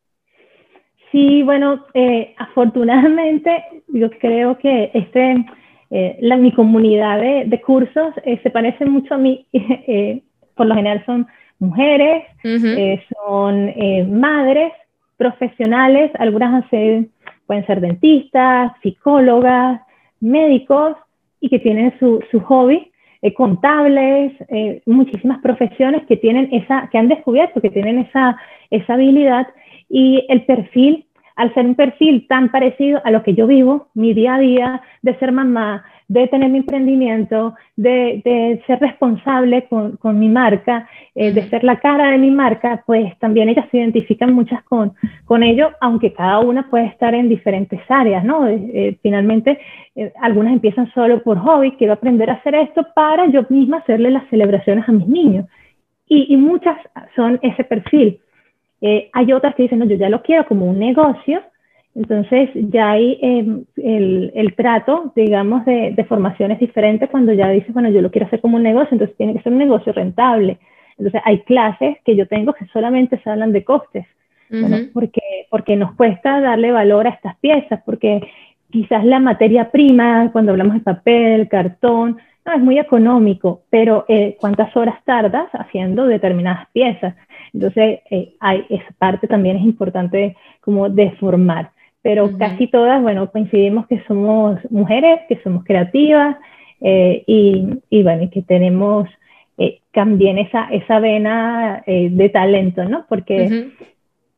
B: Sí, bueno, eh, afortunadamente yo creo que este... Eh, la, mi comunidad de, de cursos eh, se parece mucho a mí. Eh, por lo general son mujeres, uh-huh. eh, son eh, madres, profesionales, algunas hacen, pueden ser dentistas, psicólogas, médicos, y que tienen su, su hobby, eh, contables, eh, muchísimas profesiones que, tienen esa, que han descubierto que tienen esa, esa habilidad, y el perfil, al ser un perfil tan parecido a lo que yo vivo, mi día a día, de ser mamá, de tener mi emprendimiento, de, de ser responsable con, con mi marca, eh, de ser la cara de mi marca, pues también ellas se identifican muchas con, con ello, aunque cada una puede estar en diferentes áreas, ¿no? Eh, eh, finalmente, eh, algunas empiezan solo por hobby, quiero aprender a hacer esto para yo misma hacerle las celebraciones a mis niños. Y, y muchas son ese perfil. Eh, hay otras que dicen, no, yo ya lo quiero como un negocio. Entonces ya hay eh, el, el trato, digamos, de, de formaciones diferentes cuando ya dices, bueno, yo lo quiero hacer como un negocio, entonces tiene que ser un negocio rentable. Entonces hay clases que yo tengo que solamente se hablan de costes, uh-huh. bueno, porque, porque nos cuesta darle valor a estas piezas, porque quizás la materia prima, cuando hablamos de papel, cartón, no, es muy económico, pero eh, ¿cuántas horas tardas haciendo determinadas piezas? Entonces, eh, hay, esa parte también es importante como de formar. Pero uh-huh. casi todas, bueno, coincidimos que somos mujeres, que somos creativas, eh, y, y bueno, que tenemos eh, también esa, esa vena eh, de talento, ¿no? Porque, uh-huh.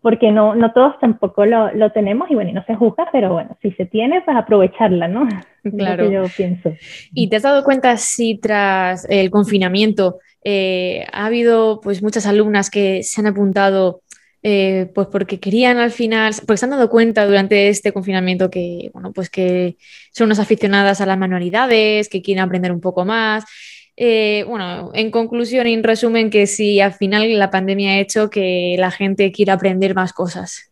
B: porque no, no todos tampoco lo, lo tenemos y bueno, y no se juzga, pero bueno, si se tiene, pues aprovecharla, ¿no?
A: Claro.
B: Es lo que yo pienso.
A: ¿Y te has dado cuenta si tras el confinamiento eh, ha habido pues muchas alumnas que se han apuntado eh, pues porque querían al final, porque se han dado cuenta durante este confinamiento que, bueno, pues que son unas aficionadas a las manualidades, que quieren aprender un poco más? Eh, bueno, en conclusión y en resumen, que si al final la pandemia ha hecho que la gente quiera aprender más cosas.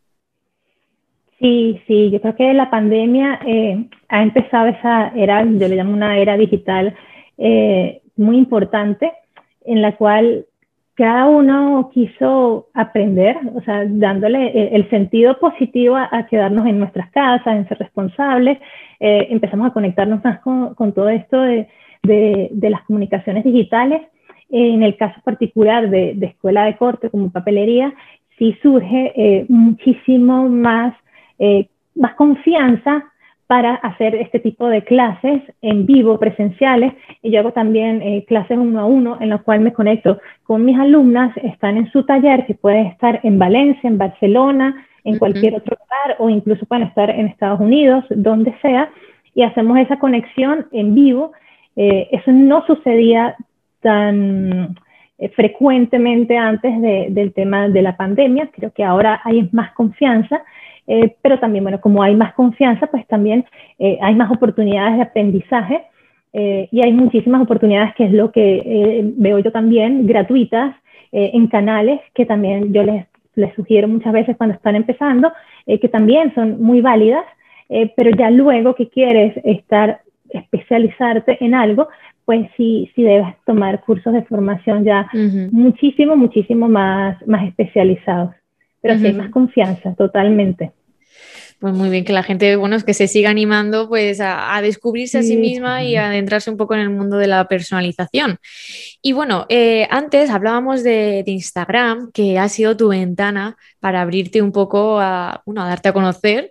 B: Sí, sí, yo creo que la pandemia eh, ha empezado esa era, yo le llamo una era digital eh, muy importante, en la cual cada uno quiso aprender, o sea, dándole el, el sentido positivo a, a, quedarnos en nuestras casas, en ser responsables. Eh, empezamos a conectarnos más con, con todo esto de, de, de las comunicaciones digitales. Eh, en el caso particular de, de escuela de corte como papelería, sí surge eh, muchísimo más Eh, más confianza para hacer este tipo de clases en vivo, presenciales. Y yo hago también eh, clases uno a uno en la cual me conecto con mis alumnas, están en su taller, que puede estar en Valencia, en Barcelona, en cualquier otro lugar, o incluso pueden estar en Estados Unidos, donde sea, y hacemos esa conexión en vivo. Eh, eso no sucedía tan eh, frecuentemente antes de, del tema de la pandemia. Creo que ahora hay más confianza. Eh, pero también, bueno, como hay más confianza, pues también eh, hay más oportunidades de aprendizaje eh, y hay muchísimas oportunidades, que es lo que eh, veo yo también, gratuitas, eh, en canales que también yo les, les sugiero muchas veces cuando están empezando, eh, que también son muy válidas, eh, pero ya luego que quieres estar, especializarte en algo, pues sí, sí debes tomar cursos de formación ya uh-huh. muchísimo, muchísimo más, más especializados. Pero uh-huh. sí hay más confianza, totalmente.
A: Pues muy bien, que la gente, bueno, es que se siga animando pues a, a descubrirse sí. a sí misma y a adentrarse un poco en el mundo de la personalización. Y bueno, eh, antes hablábamos de, de Instagram, que ha sido tu ventana para abrirte un poco a, bueno, a darte a conocer.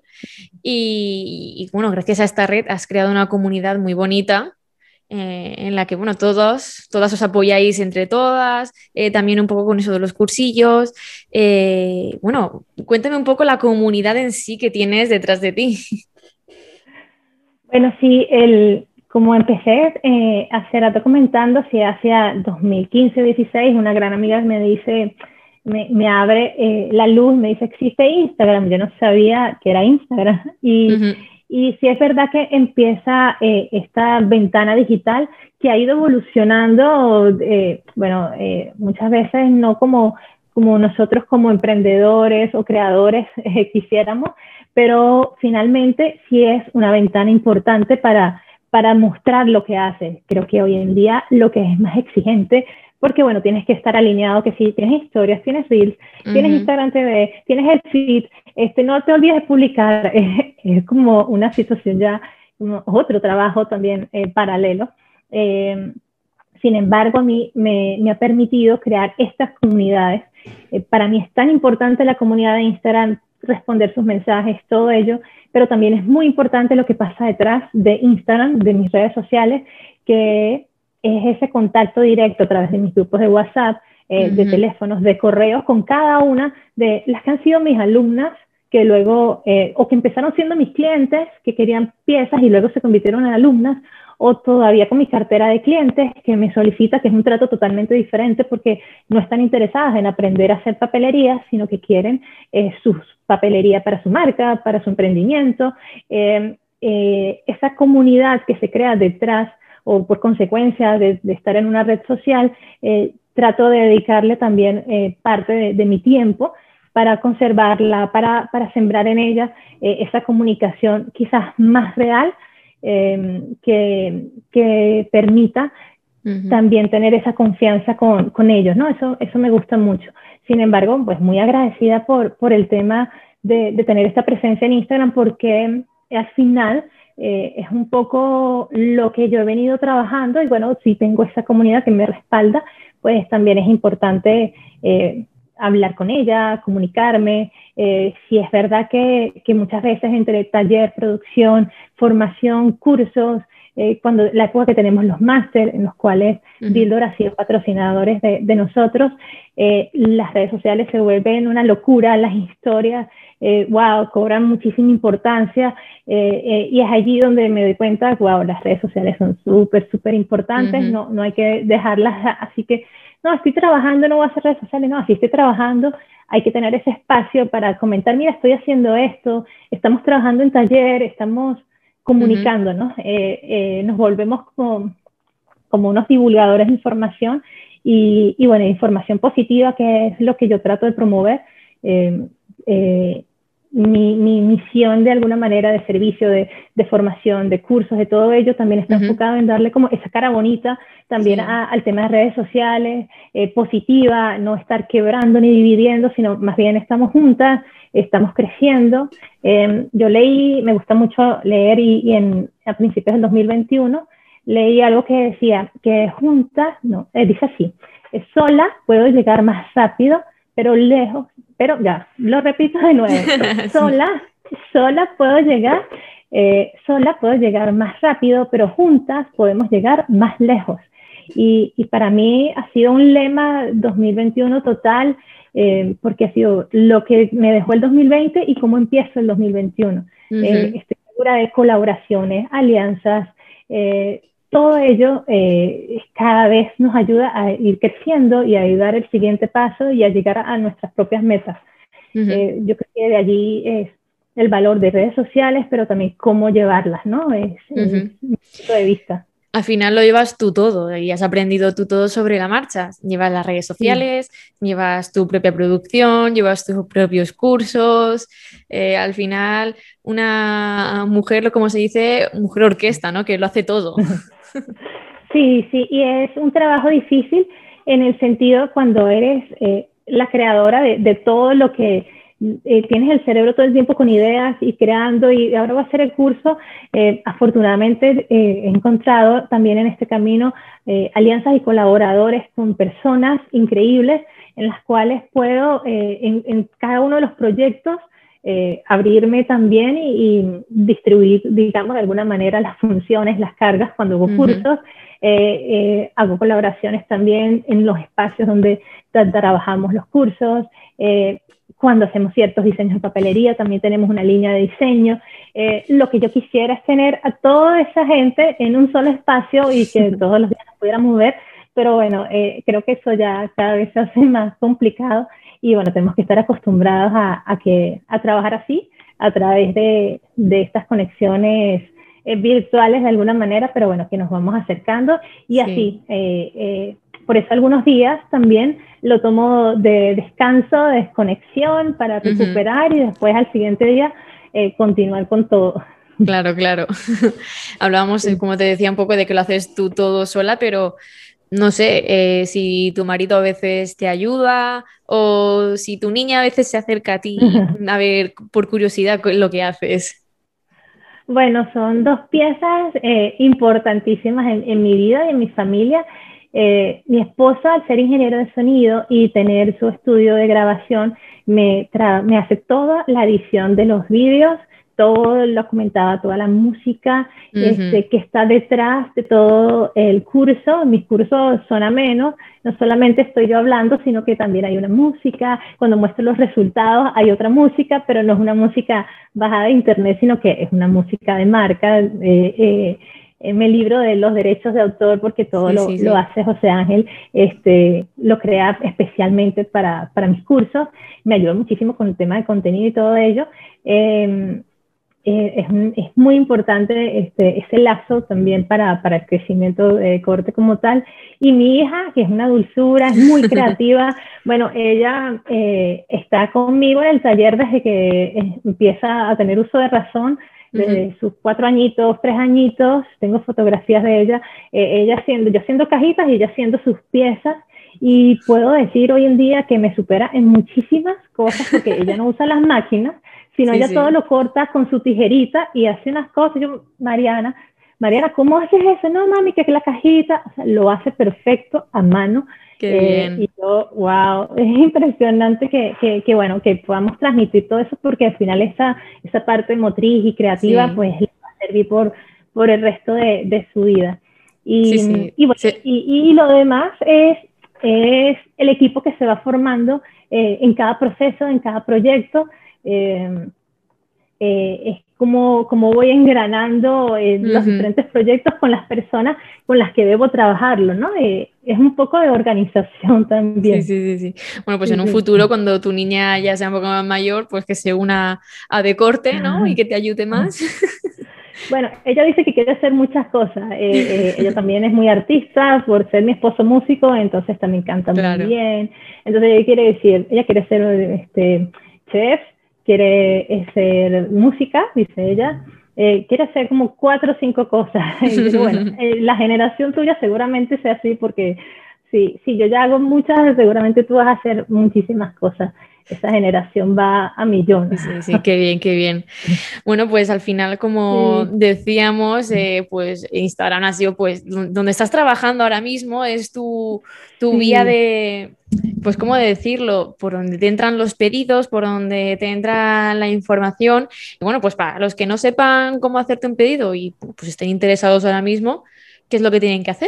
A: Y, y bueno, gracias a esta red has creado una comunidad muy bonita. Eh, en la que, bueno, todos, todas os apoyáis entre todas, eh, también un poco con eso de los cursillos. Eh, bueno, cuéntame un poco la comunidad en sí que tienes detrás de ti.
B: Bueno, sí, el, como empecé eh, hace rato comentando, sí, hacia dos mil quince, dieciséis, una gran amiga me dice, me, me abre eh, la luz, me dice, existe Instagram. Yo no sabía que era Instagram. Y, uh-huh. Y sí es verdad que empieza eh, esta ventana digital que ha ido evolucionando, eh, bueno, eh, muchas veces no como, como nosotros como emprendedores o creadores eh, quisiéramos, pero finalmente sí es una ventana importante para, para mostrar lo que haces. Creo que hoy en día lo que es más exigente, porque bueno, tienes que estar alineado, que si tienes historias, tienes Reels, uh-huh. tienes Instagram T V, tienes el feed, este, no te olvides de publicar. Es, es como una situación ya, como otro trabajo también eh, paralelo. Eh, sin embargo, a mí me, me ha permitido crear estas comunidades. Eh, para mí es tan importante la comunidad de Instagram, responder sus mensajes, todo ello, pero también es muy importante lo que pasa detrás de Instagram, de mis redes sociales, que es ese contacto directo a través de mis grupos de WhatsApp, eh, uh-huh. de teléfonos, de correos, con cada una de las que han sido mis alumnas, que luego, eh, o que empezaron siendo mis clientes, que querían piezas y luego se convirtieron en alumnas, o todavía con mi cartera de clientes, que me solicita, que es un trato totalmente diferente, porque no están interesadas en aprender a hacer papelería, sino que quieren eh, su papelería para su marca, para su emprendimiento. Eh, eh, esa comunidad que se crea detrás, o por consecuencia de, de estar en una red social, eh, trato de dedicarle también eh, parte de, de mi tiempo para conservarla, para, para sembrar en ella eh, esa comunicación quizás más real, eh, que, que permita uh-huh. también tener esa confianza con, con ellos, ¿no? Eso, eso me gusta mucho. Sin embargo, pues muy agradecida por, por el tema de, de tener esta presencia en Instagram, porque al final Eh, es un poco lo que yo he venido trabajando, y bueno, si tengo esa comunidad que me respalda, pues también es importante eh, hablar con ella, comunicarme. Eh, si es verdad que, que muchas veces entre taller, producción, formación, cursos, eh, cuando la época que tenemos los máster, en los cuales uh-huh. Bildor ha sido patrocinadores de, de nosotros, eh, las redes sociales se vuelven una locura, las historias, eh, wow, cobran muchísima importancia, eh, eh, y es allí donde me doy cuenta, wow, las redes sociales son súper, súper importantes, uh-huh. no, no hay que dejarlas, así que, no, estoy trabajando, no voy a hacer redes sociales, no, así estoy trabajando, hay que tener ese espacio para comentar, mira, estoy haciendo esto, estamos trabajando en taller, estamos comunicando, ¿no? Eh, eh, nos volvemos como, como unos divulgadores de información y, y, bueno, información positiva, que es lo que yo trato de promover. Eh, eh, mi, mi misión de alguna manera de servicio, de, de formación, de cursos, de todo ello, también está uh-huh. enfocado en darle como esa cara bonita también sí. a, al tema de redes sociales, eh, positiva, no estar quebrando ni dividiendo, sino más bien estamos juntas, estamos creciendo. Eh, yo leí, me gusta mucho leer y, y en, a principios del dos mil veintiuno leí algo que decía que juntas, no, eh, dice así, sola puedo llegar más rápido, pero lejos, pero ya, lo repito de nuevo, sola, sola puedo llegar, eh, sola puedo llegar más rápido, pero juntas podemos llegar más lejos. Y, y para mí ha sido un lema dos mil veintiuno total, eh, porque ha sido lo que me dejó el dos mil veinte y cómo empiezo el dos mil veintiuno. Uh-huh. eh, estoy segura de colaboraciones, alianzas, eh, todo ello eh, cada vez nos ayuda a ir creciendo y a dar el siguiente paso y a llegar a, a nuestras propias metas. Uh-huh. eh, yo creo que de allí es el valor de redes sociales, pero también cómo llevarlas, ¿no? Es, uh-huh. es mi punto de vista.
A: Al final lo llevas tú todo y has aprendido tú todo sobre la marcha. Llevas las redes sociales, sí. llevas tu propia producción, llevas tus propios cursos. Eh, al final, una mujer, como se dice, mujer orquesta, ¿no? Que lo hace todo.
B: Sí, sí, y es un trabajo difícil en el sentido cuando eres eh, la creadora de, de todo lo que eh, tienes el cerebro todo el tiempo con ideas y creando, y ahora va a ser el curso. Eh, afortunadamente eh, he encontrado también en este camino eh, alianzas y colaboradores con personas increíbles en las cuales puedo eh, en, en cada uno de los proyectos Eh, abrirme también y, y distribuir, digamos, de alguna manera las funciones, las cargas cuando hago uh-huh. cursos. Eh, eh, hago colaboraciones también en los espacios donde tra- trabajamos los cursos. Eh, cuando hacemos ciertos diseños de papelería, también tenemos una línea de diseño. Eh, lo que yo quisiera es tener a toda esa gente en un solo espacio y que todos los días nos pudiéramos ver, pero bueno, eh, creo que eso ya cada vez se hace más complicado. Y bueno, tenemos que estar acostumbrados a, a, que, a trabajar así, a través de, de estas conexiones eh, virtuales de alguna manera, pero bueno, que nos vamos acercando y sí. así. Eh, eh, por eso algunos días también lo tomo de descanso, de desconexión para recuperar uh-huh. y después al siguiente día eh, continuar con todo.
A: Claro, claro. Hablábamos, sí. como te decía, un poco de que lo haces tú todo sola, pero no sé, eh, si tu marido a veces te ayuda o si tu niña a veces se acerca a ti a ver por curiosidad lo que haces.
B: Bueno, son dos piezas eh, importantísimas en, en mi vida y en mi familia. Eh, mi esposo, al ser ingeniero de sonido y tener su estudio de grabación, me, tra- me hace toda la edición de los vídeos, todo lo comentaba, toda la música uh-huh. este, que está detrás de todo el curso. Mis cursos son amenos, no solamente estoy yo hablando, sino que también hay una música. Cuando muestro los resultados hay otra música, pero no es una música bajada de internet, sino que es una música de marca. Eh, eh, me libro de los derechos de autor porque todo sí, lo, sí, sí. lo hace José Ángel, este, lo crea especialmente para, para mis cursos. Me ayuda muchísimo con el tema de contenido y todo ello. Eh, Eh, es, es muy importante este, ese lazo también para, para el crecimiento de corte como tal. Y mi hija, que es una dulzura, es muy creativa, bueno, ella eh, está conmigo en el taller desde que eh, empieza a tener uso de razón, desde uh-huh. sus cuatro añitos, tres añitos. Tengo fotografías de ella, eh, ella haciendo, yo haciendo cajitas y ella haciendo sus piezas. Y puedo decir hoy en día que me supera en muchísimas cosas porque ella no usa las máquinas, sino sí, ella sí. todo lo corta con su tijerita y hace unas cosas. Yo, Mariana, Mariana, ¿cómo haces eso? No, mami, que es la cajita. O sea, lo hace perfecto a mano.
A: Qué
B: Eh,
A: bien.
B: y yo, wow, es impresionante que, que, que, bueno, que podamos transmitir todo eso porque al final esa, esa parte motriz y creativa
A: Sí,
B: pues le va a servir por, por el resto de, de su vida.
A: sí,
B: Y,
A: sí.
B: y bueno,
A: Se-
B: y, y lo demás es, es el equipo que se va formando eh, en cada proceso, en cada proyecto. Eh, eh, es como, como voy engranando eh, los
A: Ujú.
B: diferentes proyectos con las personas con las que debo trabajarlo, ¿no? Eh, es un poco de organización
A: Sí,
B: también.
A: sí, sí, sí. Bueno, pues en
B: Sí,
A: un
B: sí.
A: futuro, cuando tu niña ya sea un poco más mayor, pues que se una a Decorte, ¿no? Y que te ayude más.
B: Bueno, ella dice que quiere hacer muchas cosas. Eh, eh, ella también es muy artista por ser mi esposo músico, entonces también canta muy
A: Claro.
B: bien. Entonces ella quiere decir, ella quiere ser este, chef, quiere eh, ser música, dice ella. Eh, quiere hacer como cuatro o cinco cosas. Y digo, bueno, eh, la generación tuya seguramente sea así porque si, si yo ya hago muchas, seguramente tú vas a hacer muchísimas cosas. Esa generación va a millón.
A: Sí, sí, sí, qué bien, qué bien. Bueno, pues al final, como
B: Sí.
A: decíamos, eh, pues Instagram ha sido pues d- donde estás trabajando ahora mismo, es tu, tu vía
B: Sí,
A: de, pues cómo decirlo, por donde te entran los pedidos, por donde te entra la información. Y bueno, pues para los que no sepan cómo hacerte un pedido y pues estén interesados ahora mismo, ¿qué es lo que tienen que hacer?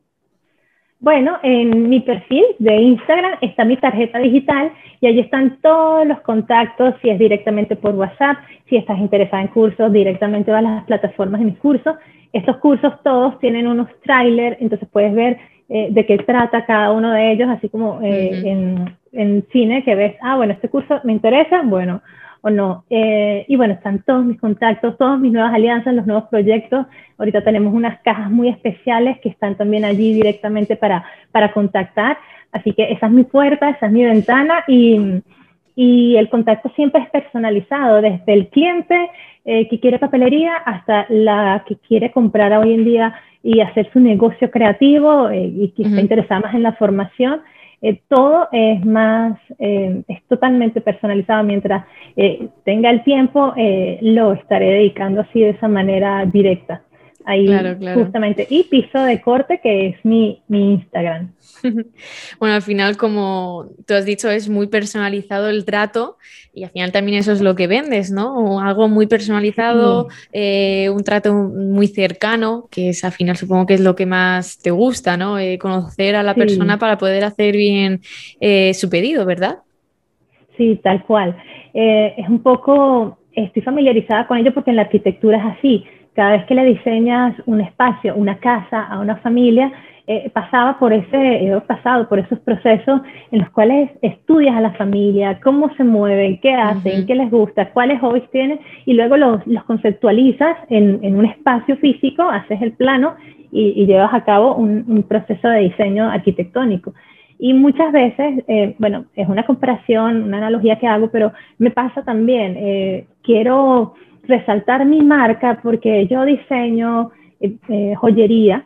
B: bueno, en mi perfil de Instagram está mi tarjeta digital y allí están todos los contactos, si es directamente por WhatsApp, si estás interesada en cursos, directamente a las plataformas de mis cursos. Estos cursos todos tienen unos trailers, entonces puedes ver eh, de qué trata cada uno de ellos, así como eh,
A: Ujú,
B: en, en cine que ves, ah, bueno, este curso me interesa, bueno, o no. Eh, y bueno, están todos mis contactos, todas mis nuevas alianzas, los nuevos proyectos. Ahorita tenemos unas cajas muy especiales que están también allí directamente para, para contactar. Así que esa es mi puerta, esa es mi ventana y, y el contacto siempre es personalizado, desde el cliente eh, que quiere papelería hasta la que quiere comprar hoy en día y hacer su negocio creativo eh, y que está
A: ujú.
B: interesada más en la formación. Eh, todo es más, eh, es totalmente personalizado. Mientras eh, tenga el tiempo, eh, lo estaré dedicando así de esa manera directa. Ahí
A: Claro, claro.
B: justamente. Y piso de corte, que es mi, mi Instagram.
A: Bueno, al final, como tú has dicho, es muy personalizado el trato y al final también eso es lo que vendes, ¿no? O algo muy personalizado,
B: Sí,
A: eh, un trato muy cercano, que es al final supongo que es lo que más te gusta, ¿no? Eh, conocer a la persona
B: sí,
A: para poder hacer bien eh, su pedido, ¿verdad?
B: sí, tal cual. Eh, es un poco, estoy familiarizada con ello porque en la arquitectura es así. Cada vez que le diseñas un espacio, una casa a una familia, eh, pasaba por ese, he pasado por esos procesos en los cuales estudias a la familia, cómo se mueven, qué hacen,
A: Ujú,
B: qué les gusta, cuáles hobbies tienen, y luego los, los conceptualizas en, en, un espacio físico, haces el plano y, y llevas a cabo un, un proceso de diseño arquitectónico. Y muchas veces, eh, bueno, es una comparación, una analogía que hago, pero me pasa también, eh, quiero resaltar mi marca porque yo diseño eh, eh, joyería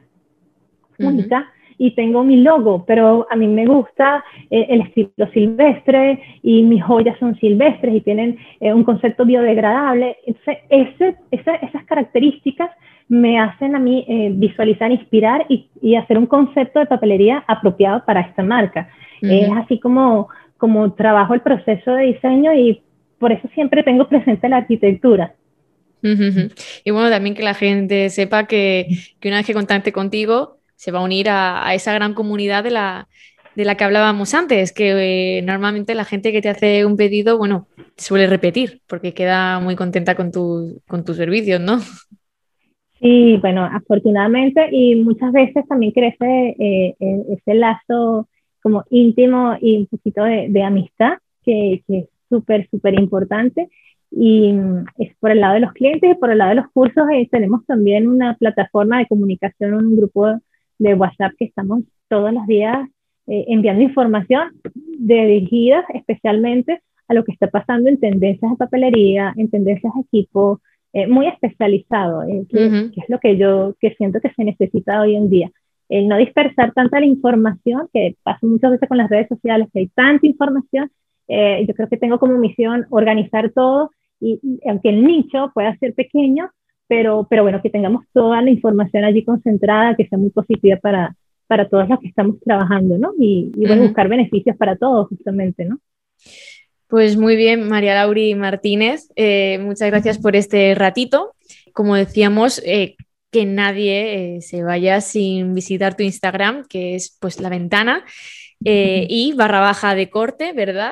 A: ujú,
B: única y tengo mi logo, pero a mí me gusta eh, el estilo silvestre y mis joyas son silvestres y tienen eh, un concepto biodegradable. Entonces, ese, ese, esas características me hacen a mí eh, visualizar, inspirar y, y, hacer un concepto de papelería apropiado para esta marca. Es
A: ujú.
B: así como, como trabajo el proceso de diseño y por eso siempre tengo presente la arquitectura.
A: Ujú, ujú. Y bueno, también que la gente sepa que, que una vez que contacte contigo, se va a unir a, a esa gran comunidad de la, de la que hablábamos antes, que eh, normalmente la gente que te hace un pedido, bueno, suele repetir, porque queda muy contenta con tu, con tus servicios, ¿no?
B: Sí, bueno, afortunadamente y muchas veces también crece eh, eh, ese lazo como íntimo y un poquito de, de amistad que, que es súper, súper importante. Y mm, es por el lado de los clientes y por el lado de los cursos eh, tenemos también una plataforma de comunicación, un grupo de WhatsApp que estamos todos los días eh, enviando información dirigida especialmente a lo que está pasando en tendencias de papelería, en tendencias de equipo, eh, muy especializado, eh, que,
A: Ujú,
B: que, es lo que yo que siento que se necesita hoy en día. El no dispersar tanta la información, que pasa muchas veces con las redes sociales, que hay tanta información, eh, yo creo que tengo como misión organizar todo y, y aunque el nicho pueda ser pequeño, pero, pero bueno, que tengamos toda la información allí concentrada, que sea muy positiva para, para todos los que estamos trabajando, ¿no? Y, y bueno, uh-huh. buscar beneficios para todos, justamente, ¿no?
A: Pues muy bien, María Lauri Martínez, eh, muchas gracias por este ratito. Como decíamos, eh, que nadie eh, se vaya sin visitar tu Instagram, que es pues La Ventana, eh, y barra baja de corte, ¿verdad?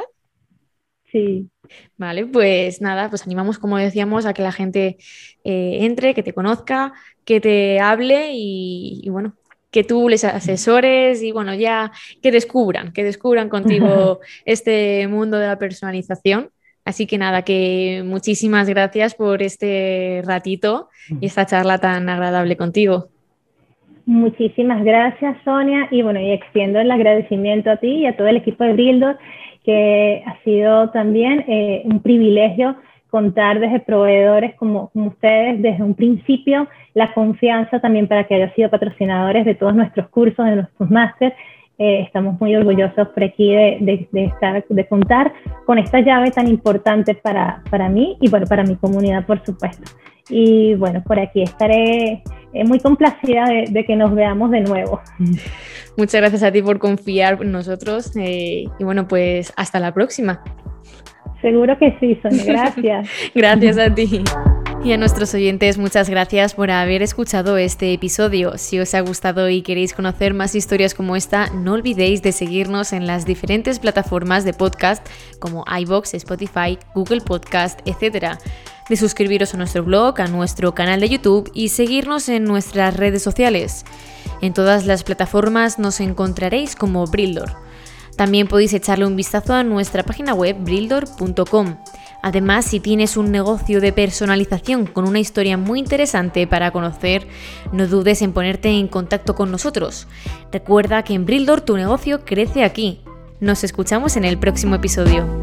B: Sí.
A: Vale, pues nada, pues animamos, como decíamos, a que la gente eh, entre, que te conozca, que te hable y, y bueno, que tú les asesores y bueno, ya que descubran, que descubran contigo este mundo de la personalización. Así que nada, que muchísimas gracias por este ratito y esta charla tan agradable contigo.
B: Muchísimas gracias, Sonia, y bueno, y extiendo el agradecimiento a ti y a todo el equipo de Brildor, que ha sido también eh, un privilegio contar desde proveedores como, como ustedes desde un principio, la confianza también para que hayan sido patrocinadores de todos nuestros cursos, de nuestros másteres. Eh, estamos muy orgullosos por aquí de, de, de, estar, de contar con esta llave tan importante para, para mí y bueno, para mi comunidad, por supuesto. Y bueno, por aquí estaré eh, muy complacida de, de que nos veamos de nuevo.
A: Muchas gracias a ti por confiar en nosotros eh, y bueno, pues hasta la próxima.
B: Seguro que sí, Sonia, gracias.
A: Gracias a ti. Y a nuestros oyentes, muchas gracias por haber escuchado este episodio. Si os ha gustado y queréis conocer más historias como esta, no olvidéis de seguirnos en las diferentes plataformas de podcast como iVoox, Spotify, Google Podcast, etcétera. De suscribiros a nuestro blog, a nuestro canal de YouTube y seguirnos en nuestras redes sociales. En todas las plataformas nos encontraréis como Brildor. También podéis echarle un vistazo a nuestra página web brildor punto com. Además, si tienes un negocio de personalización con una historia muy interesante para conocer, no dudes en ponerte en contacto con nosotros. Recuerda que en Brildor tu negocio crece aquí. Nos escuchamos en el próximo episodio.